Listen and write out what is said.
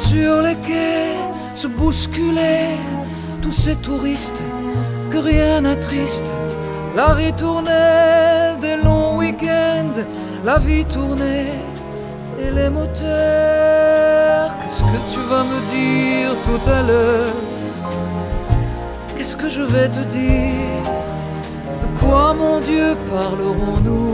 sur les quais se bousculaient tous ces touristes que rien n'attriste. La ritournelle des longs week-ends, la vie tournait et les moteurs. Qu'est-ce que tu vas me dire tout à l'heure? Qu'est-ce que je vais te dire? De quoi, mon Dieu, parlerons-nous?